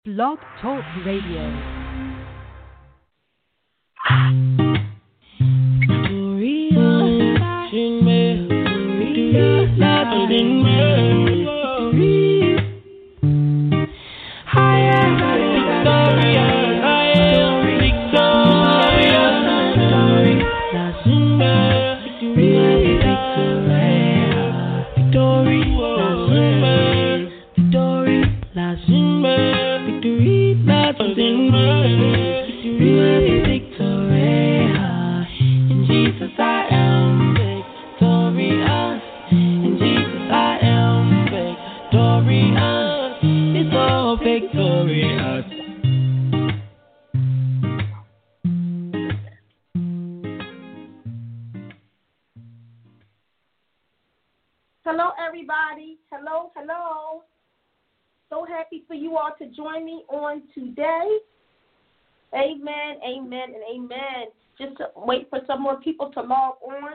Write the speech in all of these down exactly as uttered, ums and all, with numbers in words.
Blog Talk Radio. Hello, everybody. Hello, hello. So happy for you all to join me on today. Amen, amen, and amen. Just to wait for some more people to log on.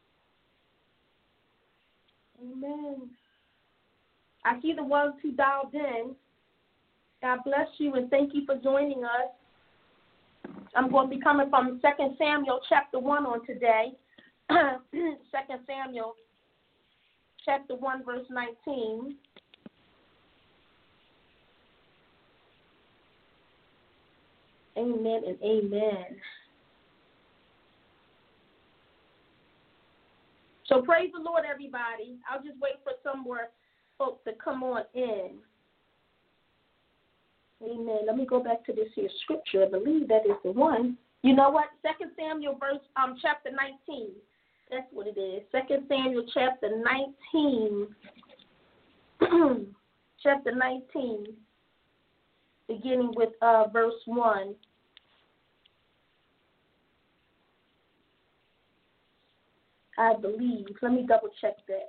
Amen. I see the ones who dialed in. God bless you and thank you for joining us. I'm going to be coming from Second Samuel chapter one on today. Second Samuel chapter one, verse nineteen. Amen and amen. So praise the Lord, everybody. I'll just wait for some more folks to come on in. Amen. Let me go back to this here scripture. I believe that is the one. You know what? Second Samuel verse um chapter nineteen. That's what it is. Second Samuel chapter nineteen. Chapter nineteen. Beginning with uh verse one. I believe. Let me double check that.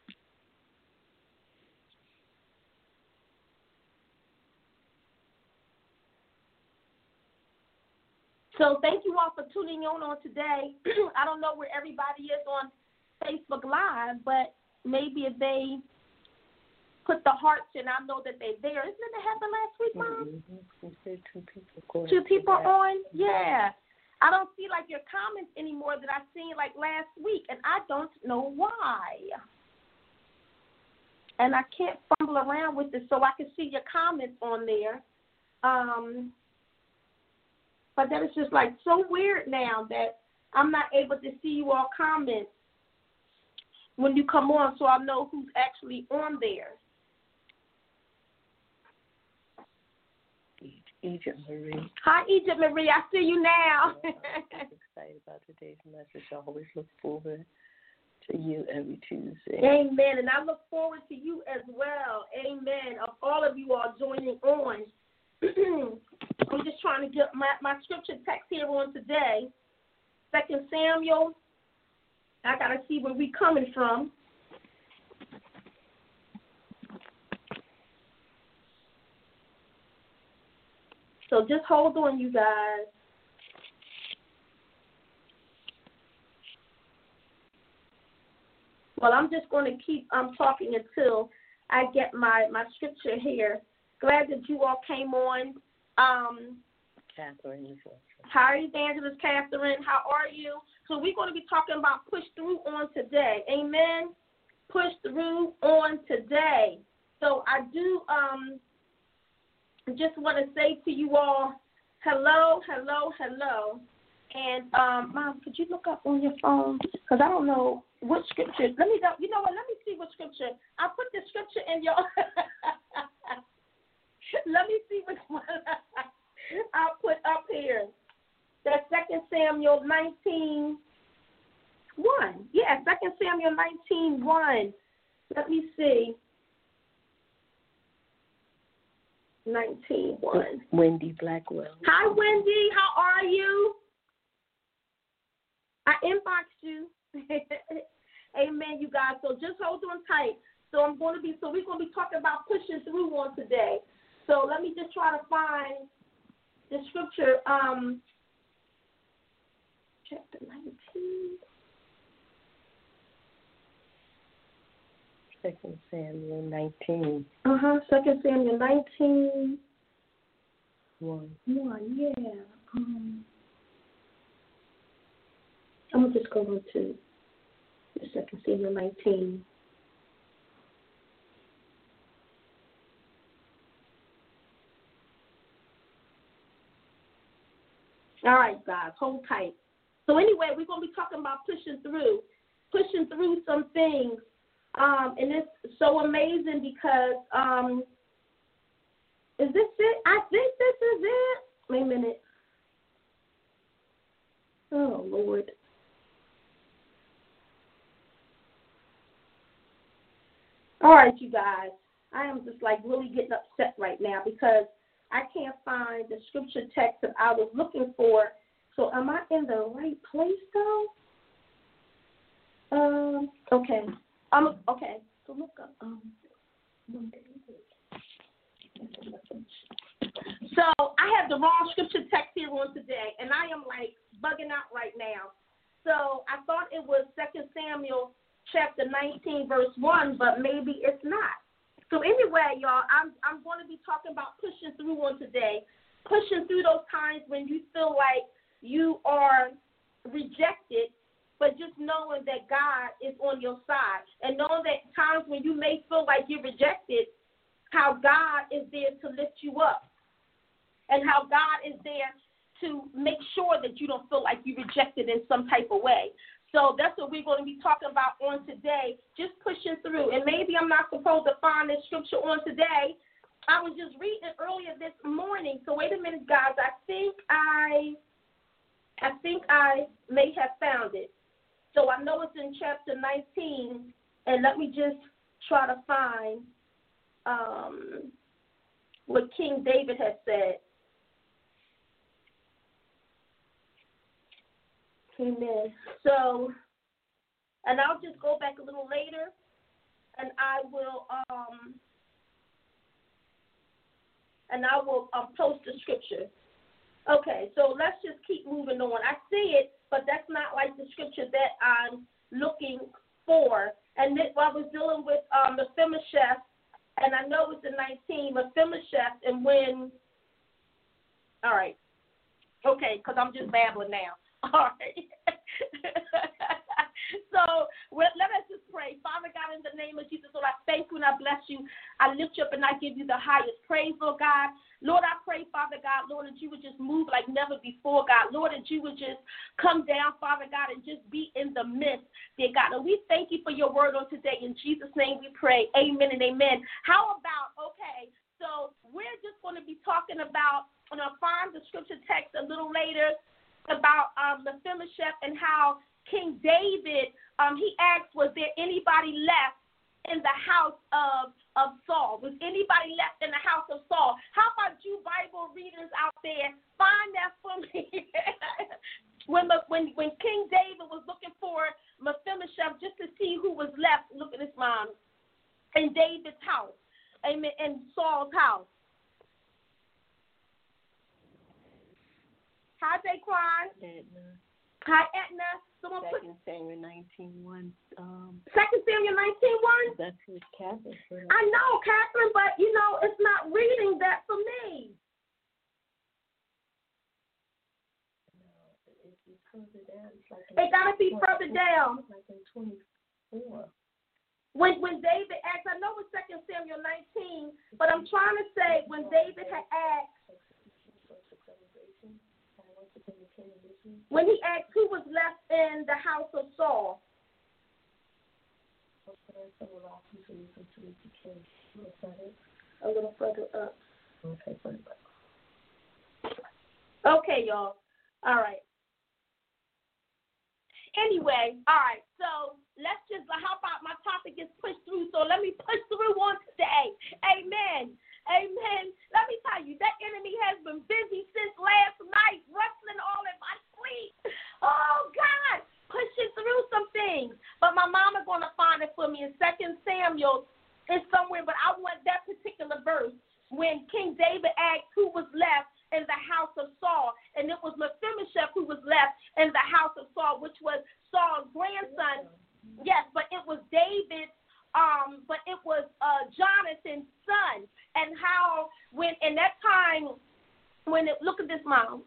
So thank you all for tuning in on today. I don't know where everybody is on Facebook Live, but maybe if they put the hearts in, I know that they're there. Isn't it that happened last week, Mom? Mm-hmm. Two people. Two people on? Yeah. I don't see like your comments anymore that I seen like last week, and I don't know why. And I can't fumble around with it so I can see your comments on there. Um, but that is just like so weird now that I'm not able to see you all comments when you come on, so I know who's actually on there. Egypt Marie. Hi, Egypt Marie. I see you now. I'm excited about today's message. I always look forward to you every Tuesday. Amen. And I look forward to you as well. Amen. Of all of you all joining on. I'm just trying to get my, my scripture text here on today. Second Samuel. I got to see where we coming from. So just hold on, you guys. Well, I'm just going to keep um, talking until I get my, my scripture here. Glad that you all came on. Um, Catherine. Hi, Evangelist Catherine. How are you? So we're going to be talking about push through on today. Amen. Push through on today. So I do um, just want to say to you all, hello, hello, hello. And, um, Mom, could you look up on your phone? Because I don't know what scripture. Let me go. You know what? Let me see what scripture. I put the scripture in your. Let me see which one I'll put up here. That's Second Samuel nineteen one. Yeah, Second Samuel nineteen one. Let me see. nineteen one. Wendy Blackwell. Hi, Wendy. How are you? I inboxed you. Amen, you guys. So just hold on tight. So I'm going to be. So we're going to be talking about pushing through on today. So let me just try to find the scripture. Um, chapter nineteen. Second Samuel nineteen. Uh huh. Second Samuel nineteen. One. One, yeah. Um, I'm going to just go on to the Second Samuel nineteen. All right, guys, hold tight. So anyway, we're going to be talking about pushing through, pushing through some things. Um, and it's so amazing because, um, is this it? I think this is it. Wait a minute. Oh, Lord. All right, you guys. I am just like really getting upset right now because I can't find the scripture text that I was looking for. So am I in the right place though? Um. Okay. Um. Okay. So look up. Um. So I have the wrong scripture text here on today, and I am like bugging out right now. So I thought it was Second Samuel chapter nineteen, verse one, but maybe it's not. So anyway, y'all, I'm I'm going to be talking about pushing through on today, pushing through those times when you feel like you are rejected, but just knowing that God is on your side, and knowing that times when you may feel like you're rejected, how God is there to lift you up, and how God is there to make sure that you don't feel like you're rejected in some type of way. So that's what we're going to be talking about on today, just pushing through. And maybe I'm not supposed to find this scripture on today. I was just reading it earlier this morning. So wait a minute, guys. I think I, I think I may have found it. So I know it's in chapter nineteen, and let me just try to find um, what King David has said. Amen. So, and I'll just go back a little later, and I will, um, and I will um, post the scripture. Okay, so let's just keep moving on. I see it, but that's not like the scripture that I'm looking for. And this, I was dealing with um, Mephibosheth, and I know it's in nineteen, Mephibosheth, and when, all right, okay, because I'm just babbling now. All right. So well, let us just pray. Father God, in the name of Jesus, Lord, I thank you and I bless you. I lift you up and I give you the highest praise, Lord God. Lord, I pray, Father God, Lord, that you would just move like never before, God. Lord, that you would just come down, Father God, and just be in the midst, dear God. And we thank you for your word on today. In Jesus' name we pray. Amen and amen. How about, okay, so we're just going to be talking about, I'm going to find the scripture text a little later, about um, Mephibosheth and how King David, um, he asked, was there anybody left in the house of, of Saul? Was anybody left in the house of Saul? How about you Bible readers out there? Find that for me. when, when, when King David was looking for Mephibosheth just to see who was left, look at this mom, in David's house, amen, in Saul's house. Hi, Daquan. Edna. Hi, Edna. Someone Second put Samuel nineteen one. Um, Second Samuel nineteen one. That's what Catherine said. I know, Catherine, but you know it's not reading that for me. No, it's, it's further down. It's like It gotta be further down. Like in twenty-four. When when David asked, I know it's Second Samuel nineteen, but I'm trying to say when David had asked. When he asked who was left in the house of Saul. A little further up. Okay, further up. Okay, y'all. All right. Anyway, all right. So let's just, how about my topic is push through. So let me push through on today. Amen. Amen. Let me tell you, that enemy has been busy since last night, wrestling all in my sleep. Oh, God, pushing through some things. But my mama going to find it for me in Second Samuel. It's somewhere, but I want that particular verse when King David asked who was left in the house of Saul, and it was Mephibosheth who was left in the house of Saul, which was Saul's grandson. Yes, but it was David's. Um, but it was uh, Jonathan's son, and how when in that time when it, look at this, Mom.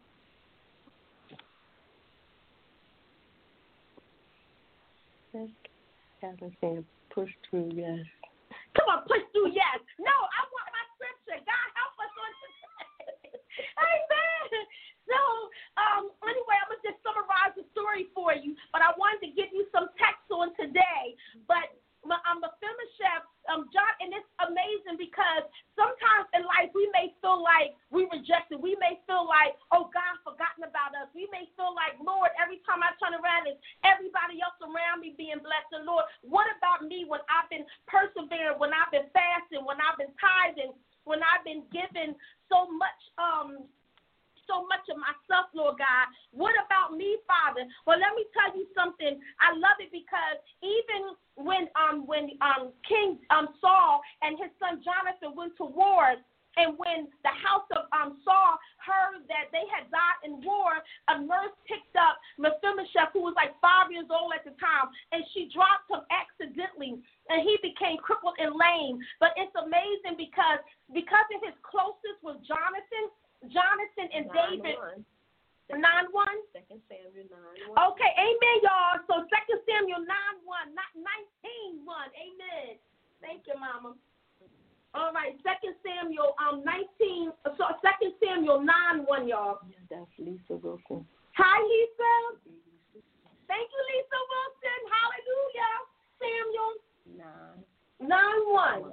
Catherine saying push through, yes. Come on, push through, yes. No, I want my scripture. God help us on today. Amen. So, um, anyway, I'm going to just summarize the story for you, but I wanted to give you some text on today. But I'm a Mephibosheth, um, John, and it's amazing because sometimes in life we may feel like we rejected. We may feel like, oh, God forgotten about us. We may feel like, Lord, every time I turn around, it's everybody else around me being blessed. And Lord, what about me when I've been persevering, when I've been fasting, when I've been tithing, when I've been given so much, um, so much of myself, Lord God. What about me, Father? Well, let me tell you something. I love it because even when um when um King um Saul and his son Jonathan went to war, and when the house of um Saul heard that they had died in war, a nurse picked up Mephibosheth, who was like five years old at the time, and she dropped him accidentally, and he became crippled and lame. But it's amazing because because of his closeness with Jonathan. Jonathan and nine, David, nine one. Second Samuel nine one. Okay, amen, y'all. So Second Samuel nine one, not nineteen one. Amen. Thank you, Mama. All right, Second Samuel um nineteen. So Second Samuel nine one, y'all. Yeah, that's Lisa Wilson. Hi, Lisa. Thank you, Lisa Wilson. Hallelujah. Samuel Nine. Nine one.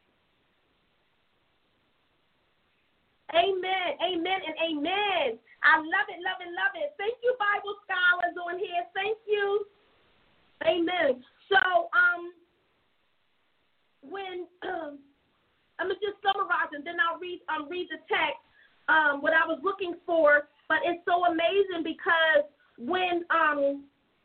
Amen, amen, and amen. I love it, love it, love it. Thank you, Bible scholars on here. Thank you. Amen. So, um, when um, I'm gonna just summarize, and then I'll read um read the text. Um, what I was looking for, but it's so amazing because when um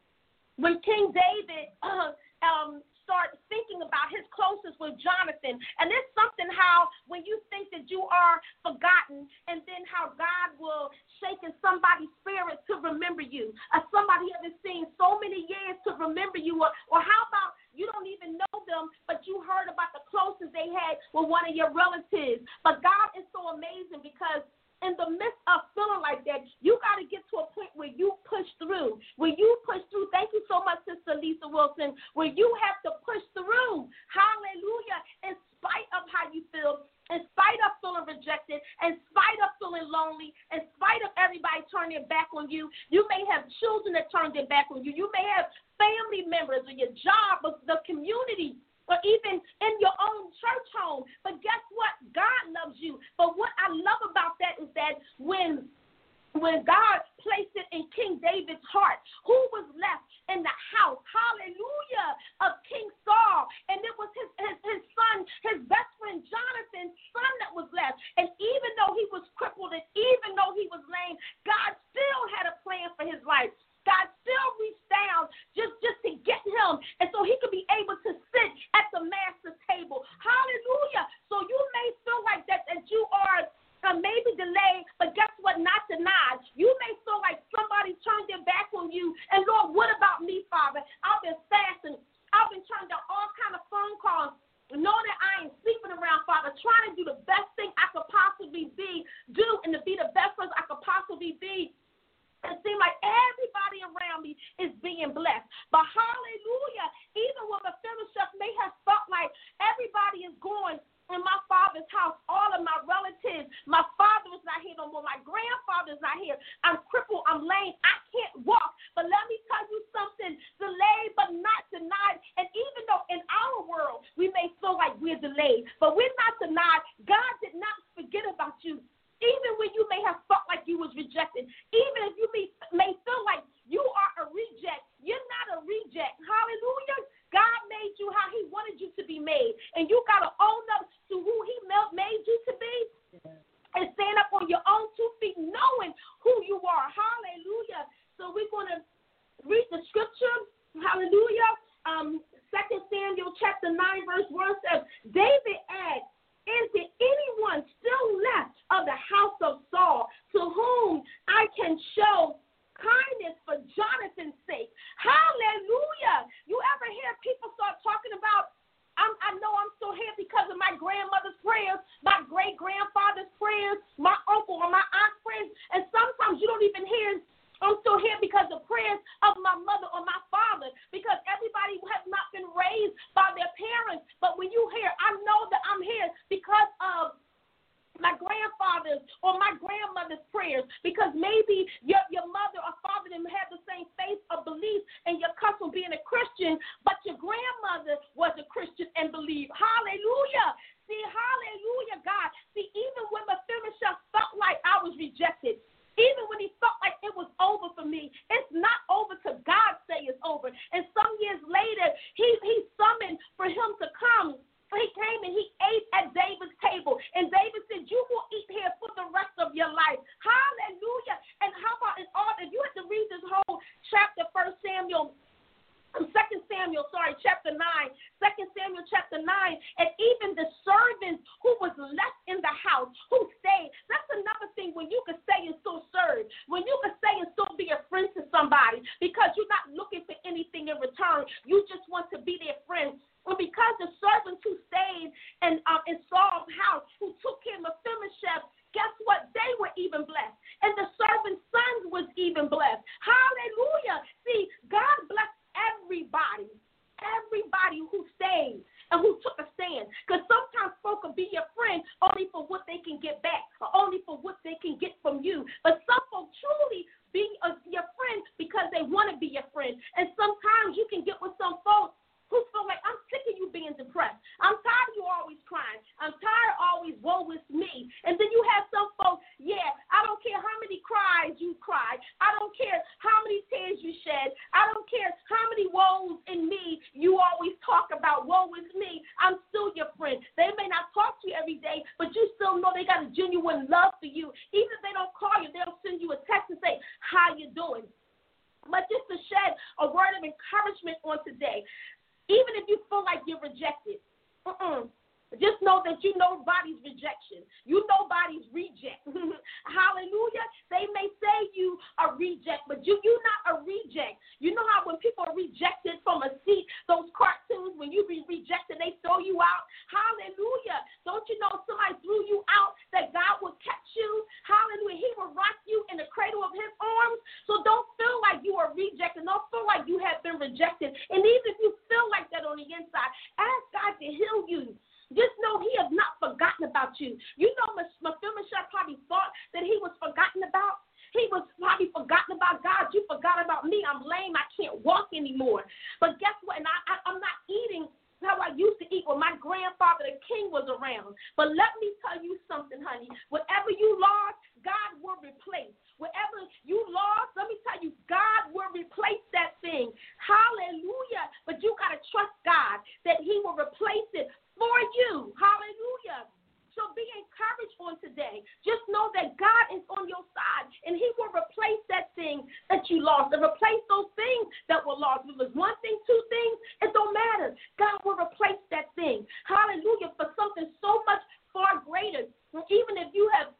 when King David uh, um. start thinking about his closeness with Jonathan. And it's something how when you think that you are forgotten, and then how God will shake in somebody's spirit to remember you. Or somebody hasn't seen so many years to remember you. Or, or how about you don't even know them, but you heard about the closeness they had with one of your relatives. But God is so amazing because in the midst of feeling like that, you got to get to a point where you push through. Where you push through. Thank you so much, Sister Lisa Wilson. Where you have to push through. Hallelujah. In spite of how you feel, in spite of feeling rejected, in spite of feeling lonely, in spite of everybody turning their back on you. You may have children that turn their back on you. You may have family members or your job or the community, or even in your own church home. But guess what? God loves you. But what I love about that is that when when God placed it in King David's heart, who was left in the house, hallelujah, of King Saul, and it was his, his, his son, his best friend Jonathan's son that was left. And even though he was crippled and even though he was lame, God still had a plan for his life. God still reached down just, just to get him, and so he could be able to sit at the master's table. Hallelujah. So you may feel like that, that you are uh, maybe delayed, but guess what? Not denied. You may feel like somebody turned their back on you, and Lord, what about me, Father? I've been fasting. I've been turning down all kind of phone calls. Know that I ain't sleeping around, Father, trying to do the best thing I could possibly be, do, and to be the best person I could possibly be. It seems like everybody around me is being blessed. But hallelujah, even when Mephibosheth may have felt like everybody is going in my father's house, all of my relatives, my father is not here no more, my grandfather is not here, I'm crippled, I'm lame, I can't walk. But let me tell you something, delayed but not denied. And even though in our world we may feel like we're delayed, but we're not denied. God did not forget about you. Even when you may have felt like you was rejected, even if you may, may feel like you are a reject, you're not a reject. Hallelujah. God made you how he wanted you to be made. And you got to own up to who he made you to be. Yeah. And stand up on your own two feet knowing who you are. prayers because maybe your, your mother or father didn't have the same faith or belief and your cousin being a Christian, but your grandmother was a Christian and believed. Hallelujah. See, hallelujah, God. See, even when Mephibosheth felt like I was rejected, even when he felt like it was over for me, it's not over till God say it's over. And some years later, he, he summoned for him to come. He came and he ate at David's table. And David said, you will eat here for the rest of your life. Hallelujah. And how about in all, if you had to read this whole chapter, First Samuel, Second Samuel, sorry, chapter nine, Second Samuel chapter nine, and even the servants who was left in the house, who stayed. That's another thing when you can stay and still serve, when you can stay and still be a friend to somebody because you're not looking for anything in return. You just want to be their friend. And because the servants who stayed in, um, in Saul's house, who took care of Mephibosheth, guess what? They were even blessed. And the servant's sons was even blessed. Hallelujah. See, God blessed everybody, everybody who stayed and who took a stand. Because sometimes folk will be your friend only for what they can get back or only for what they can get from you. But some folk truly be a, your friend because they want to be your friend. And sometimes you can get with some folks who feel like, I'm sick of you being depressed. I'm tired of you always crying. I'm tired of always, woe is me. And then you have some folks, yeah, I don't care how many cries you cry. I don't care how many tears you shed. I don't care how many woes in me you always talk about. Woe is me. I'm still your friend. They may not talk to you every day, but you still know they got a genuine love for you. Even if they don't call you, they'll send you a text and say, how you doing? But just to shed a word of encouragement on today, even if you feel like you're rejected, uh-uh. Just know that you nobody's rejection. You nobody's reject. Hallelujah. They may say you a reject, but you, you're not a reject. You know how when people are rejected from a seat, those cartoons, when you be rejected, they throw you out. Hallelujah. Don't you know somebody threw you out, that God will catch you? Hallelujah. He will rock you in the cradle of his arms. So don't feel like you are rejected. Don't feel like you have been rejected. And even if you feel like that on the inside, ask God to heal you. Just know he has not forgotten about you. You know, Mephibosheth probably thought that he was forgotten about. He was probably forgotten about God. You forgot about me. I'm lame. I can't walk anymore. But guess what? And I, I, I'm not eating how I used to eat when my grandfather, the king, was around. But let me tell you something, honey. Whatever you lost, God will replace. Whatever you lost, let me tell you, God will replace that thing. Hallelujah. But you got to trust God that he will replace it for you. Hallelujah. So be encouraged on today. Just know that God is on your side, and he will replace that thing that you lost and replace those things that were lost. If it was one thing, two things, it don't matter. God will replace that thing. Hallelujah. For something so much far greater. Even if you have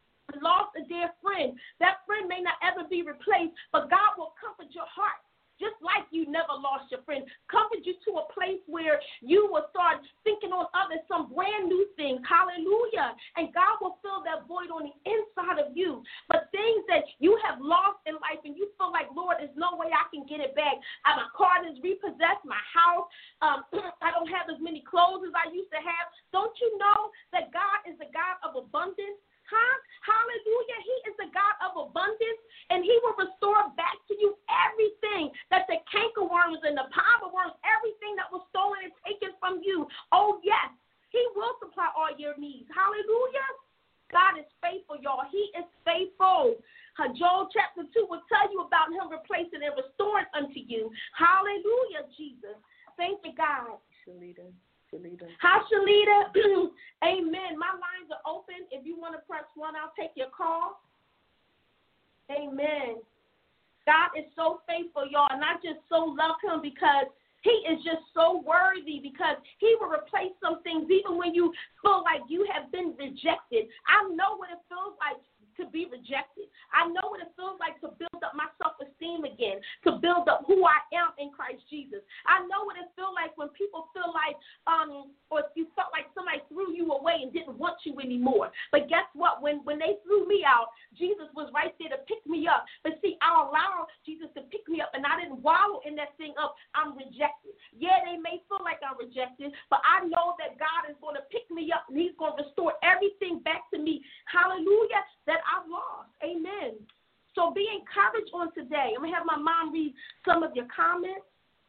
lost a dear friend, that friend may not ever be replaced, but God will comfort your heart. Just like you never lost your friend, comfort you to a place where you will start thinking on others, some brand new things. Hallelujah. And God will fill that void on the inside of you. But things that you have lost in life and you feel like, Lord, there's no way I can get it back. My car is repossessed, my house, um, I don't have as many clothes as I used to have. Don't you know that God is a God of abundance? Huh? Hallelujah. He is the God of abundance, and he will restore back to you everything that the cankerworms and the palmer worms, everything that was stolen and taken from you. Oh, yes, he will supply all your needs. Hallelujah. God is faithful, y'all. He is faithful. Joel chapter two will tell you about him replacing and restoring unto you. Hallelujah, Jesus. Thank you, God. Shalita. Shalita. Hi, Shalita. Amen. My lines are open. If you want to press one, I'll take your call. Amen. God is so faithful, y'all, and I just so love him because he is just so worthy, because he will replace some things even when you feel like you have been rejected. I know what it feels like to be rejected. I know what it feels like to build up my self-esteem again, to build up who I am in Christ Jesus. I know what it feels like when people feel like, um, or if you felt like somebody threw you away and didn't want you anymore. But guess what? When when they threw me out, Jesus was right there to pick me up. But see, I allowed Jesus to pick me up, and I didn't wallow in that thing of I'm rejected. Yeah, they may feel like I'm rejected, but I know that God is going to pick me up, and he's going to restore everything back to me. Hallelujah, that I've lost. Amen. encouraged on today. I'm going to have my mom read some of your comments.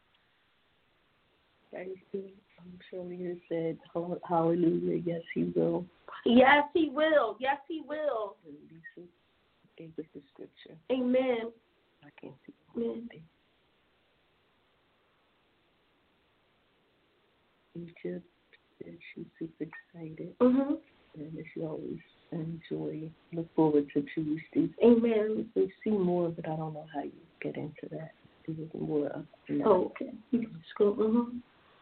I'm sure you said, hallelujah, yes, he will. Yes, he will. Yes, he will. And Lisa gave us the scripture. Amen. I can't see. Amen. Egypt, and she's super excited. Mm-hmm. And she always enjoy, look forward to Tuesdays. Amen. We see more, but I don't know how you get into that. There's more of that. Oh, okay. You can just go. Mm-hmm.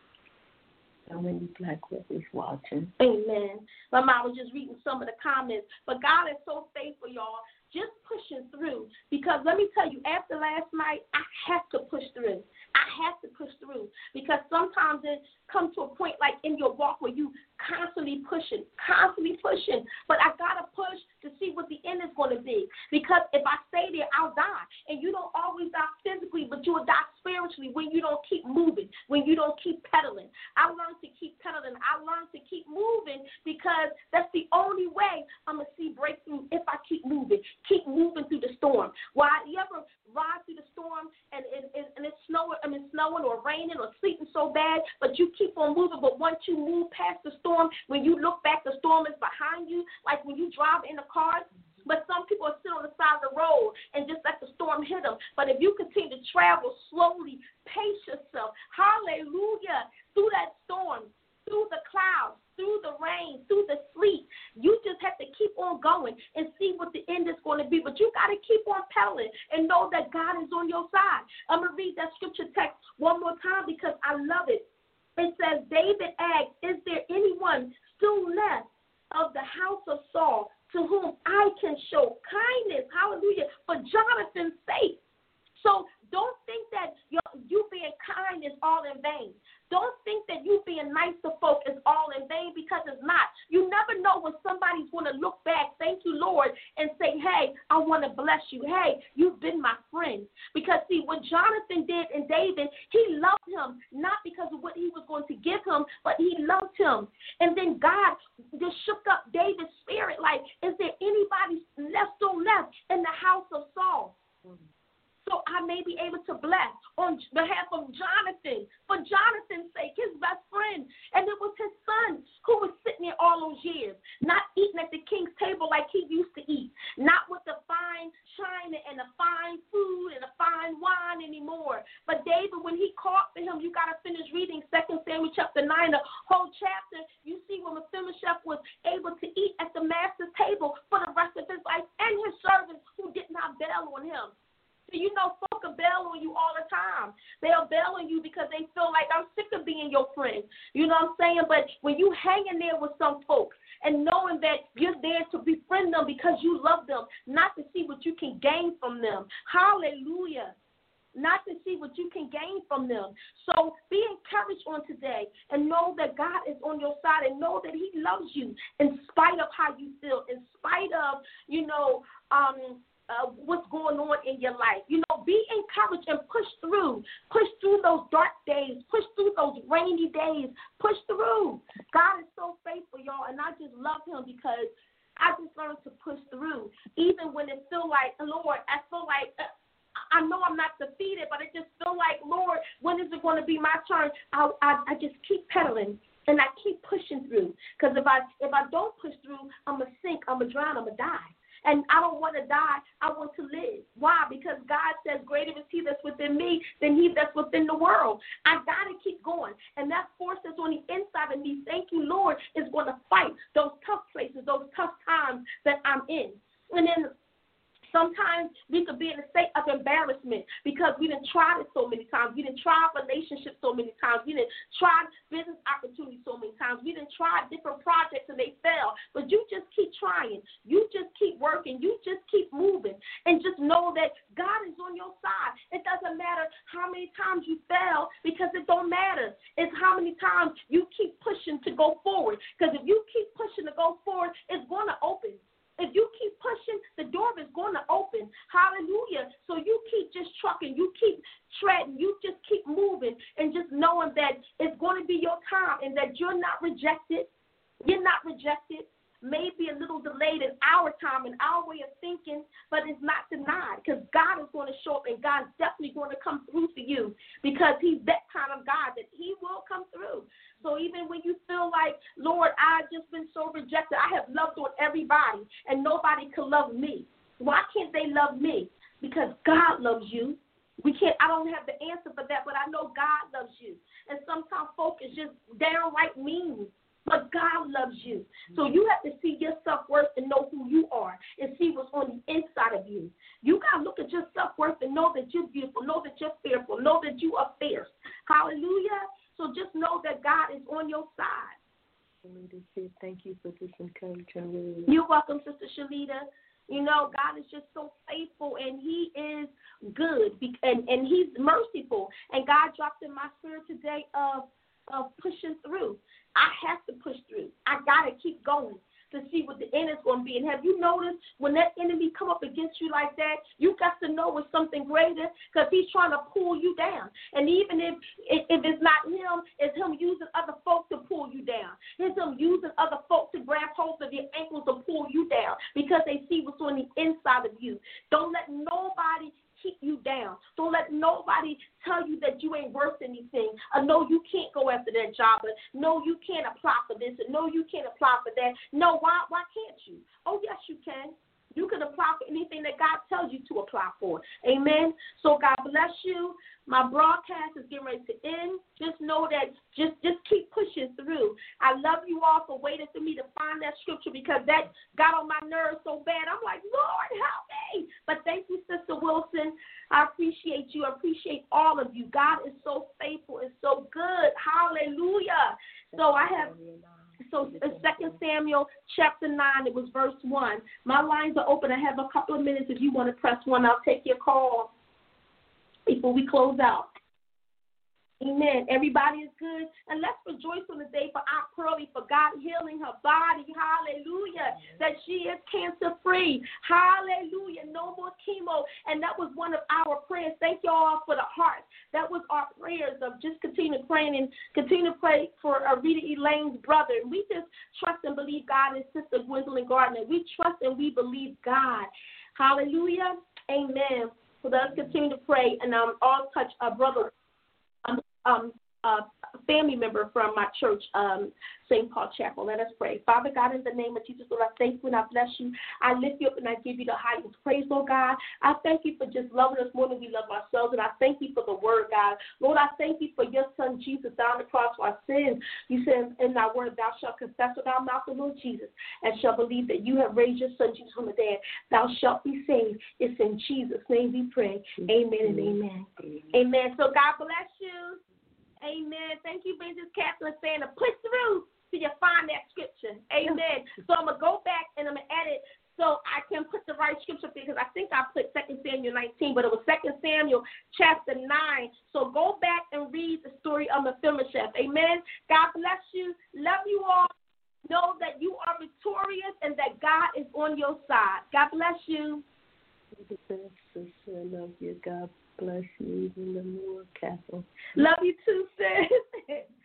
How many black brothers watching? Amen. My mom was just reading some of the comments. But God is so faithful, y'all. Just pushing through. Because let me tell you, after last night, I have to push through. I have to push through. Because sometimes it comes to a point like in your walk where you constantly pushing, constantly pushing. But I got to push to see what the end is going to be. Because if I stay there, I'll die. And you don't always die physically, but you will die spiritually when you don't keep moving, when you don't keep pedaling. I learned to keep pedaling. I learned to keep moving because that's the only way I'm going to see breakthrough if I keep moving. Keep moving through the storm. Why? You ever ride through the storm and, and, and it's snowing, I mean, snowing or raining or sleeting so bad, but you keep on moving. But once you move past the storm, when you look back, the storm is behind you, like when you drive in a car. But some people are sitting on the side of the road and just let the storm hit them. But if you continue to travel slowly, pace yourself, hallelujah, through that storm, through the clouds, through the rain, through the sleet, you just have to keep on going and see what the end is going to be. But you got to keep on pedaling and know that God is on your side. I'm going to read that scripture text one more time because I love it. It says, David asked, is there anyone still left of the house of Saul to whom I can show kindness, hallelujah, for Jonathan's sake? So don't think that you you being kind is all in vain. Don't think that you being nice to folk is all in vain because it's not. You never know when somebody's going to look back, thank you, Lord, and say, hey, I want to bless you. Hey, you've been my friend. Because, see, what Jonathan did in David, he loved him, not because of what he was going to give him, but he loved him. And then God just shook up David's spirit, like, is there anybody left still left in the house of Saul? Mm-hmm. So I may be able to bless on behalf of Jonathan, for Jonathan's sake, his best friend. And it was his son who was sitting there all those years, not eating at the king's table like he used to eat, not with the fine china and the fine food and the fine wine anymore. But David, when he called for him, you got to finish reading Second Samuel chapter nine, the whole chapter. You see when Mephibosheth was able to eat at the master's table for the rest of his life, and his servants who did not bail on him. You know, folk will bail on you all the time. They'll bail on you because they feel like, I'm sick of being your friend. You know what I'm saying? But when you hang in there with some folks and knowing that you're there to befriend them because you love them, not to see what you can gain from them. Hallelujah. Not to see what you can gain from them. So be encouraged on today and know that God is on your side and know that he loves you in spite of how you feel, in spite of, you know, um, Uh, what's going on in your life. You know, be encouraged and push through. Push through those dark days. Push through those rainy days. Push through. God is so faithful, y'all, and I just love him because I just learned to push through. Even when it feels like, Lord, I feel like, uh, I know I'm not defeated, but it just feel like, Lord, when is it going to be my turn? I, I, I just keep pedaling. And I keep pushing through. Because if I, if I don't push through, I'm going to sink, I'm going to drown, I'm going to die. And I don't want to die. I want to live. Why? Because God says, greater is he that's within me than he that's within the world. I got to keep going. And that force that's on the inside of me, thank you, Lord, is going to fight those tough places, those tough times that I'm in. And then sometimes we could be in a state of embarrassment because we done tried it so many times. We done tried relationships so many times. We done tried business opportunities so many times. We done tried different projects and they fail. But you just keep trying. You just keep working. You just keep moving. And just know that God is on your side. It doesn't matter how many times you fail because it don't matter. It's how many times you keep pushing to go forward. Because if you keep pushing to go forward, it's going to open. If you keep pushing, the door is going to open. Hallelujah. So you keep just trucking. You keep treading. You just keep moving and just knowing that it's going to be your time and that you're not rejected. You're not rejected. Maybe a little delayed in our time and our way of thinking, but it's not denied because God is going to show up and God's definitely going to come through for you because he's that kind of God that he will come through. So even when you feel like, Lord, I've just been so rejected, I have loved on everybody and nobody could love me. Why can't they love me? Because God loves you. We can't, I don't have the answer for that, but I know God loves you. And sometimes folk is just downright mean, but God loves you. So you have to see your self-worth and know who you are and see what's on the inside of you. You got to look at your self-worth and know that you're beautiful, know that you're fearful, know that you are fierce. Hallelujah. So just know that God is on your side. Thank you for this encouraging word. You're welcome, Sister Shalita. You know, God is just so faithful, and he is good, and, and he's merciful. And God dropped in my spirit today of, of pushing through. I have to push through. I got to keep going to see what the end is going to be. And have you noticed when that enemy come up against you like that, you got to know it's something greater because he's trying to pull you down. And even if, if if it's not him, it's him using other folks to pull you down. It's him using other folks to grab hold of your ankles to pull you down because they see what's on the inside of you. Don't let nobody keep you down. Don't let nobody tell you that you ain't worth anything. Or no, you can't go after that job. Or no, you can't apply for this. Or no, you can't apply for that. No, why why can't you? Oh, yes, you can. You can apply for anything that God tells you to apply for. Amen. So God bless you. My broadcast is getting ready to end. Just know that just, just keep pushing through. I love you all for waiting for me to find that scripture because that got on my nerves so bad. I'm like, Lord, help me. But thank you, Sister Wilson. I appreciate you. I appreciate all of you. God is so faithful and so good. Hallelujah. So I have... So Second Samuel chapter nine, it was verse one. My lines are open. I have a couple of minutes. If you want to press one, I'll take your call before we close out. Amen. Everybody is good. And let's rejoice on the day for Aunt Pearlie, for God healing her body. Hallelujah. That she is cancer-free. Hallelujah. No more chemo. And that was one of our prayers. Thank you all for the heart. That was our prayers of just continue praying and continue to pray for uh, Rita Elaine's brother. We just trust and believe God and Sister Gwendolyn Gardner. We trust and we believe God. Hallelujah. Amen. So let us continue to pray. And um, all touch our brother. Um, um, uh, family member from my church, um, Saint Paul Chapel. Let us pray. Father God, in the name of Jesus, Lord, I thank you and I bless you. I lift you up and I give you the highest praise, Lord God. I thank you for just loving us more than we love ourselves, and I thank you for the word, God. Lord, I thank you for your son, Jesus, down the cross for our sins. You said in thy word, thou shalt confess with thy mouth the Lord Jesus and shall believe that you have raised your son, Jesus, from the dead. Thou shalt be saved. It's in Jesus' name we pray. Amen and amen. Amen. Amen. So God bless you. Amen. Thank you, Missus Catherine, saying to push through till you find that scripture. Amen. So I'm going to go back and I'm going to edit so I can put the right scripture because I think I put Second Samuel nineteen, but it was Second Samuel chapter nine. So go back and read the story of Mephibosheth. Amen. God bless you. Love you all. Know that you are victorious and that God is on your side. God bless you. I love you. God bless you even more, Catherine. Love you too, sis.